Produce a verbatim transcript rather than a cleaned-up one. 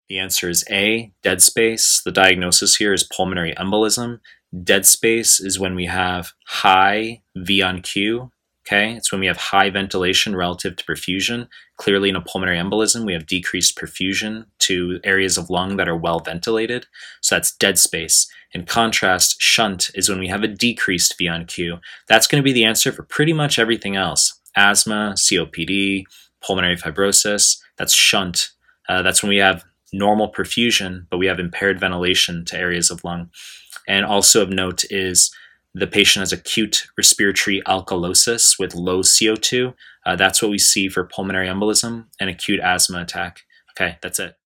The answer is A, dead space. The diagnosis here is pulmonary embolism. Dead space is when we have high V on Q. Okay, it's when we have high ventilation relative to perfusion. Clearly, in a pulmonary embolism, we have decreased perfusion to areas of lung that are well ventilated. So that's dead space. In contrast, shunt is when we have a decreased V on Q. That's going to be the answer for pretty much everything else. Asthma, C O P D, pulmonary fibrosis, that's shunt. Uh, that's when we have normal perfusion, but we have impaired ventilation to areas of lung. And also of note is the patient has acute respiratory alkalosis with low C O two. Uh, that's what we see for pulmonary embolism and acute asthma attack. Okay, that's it.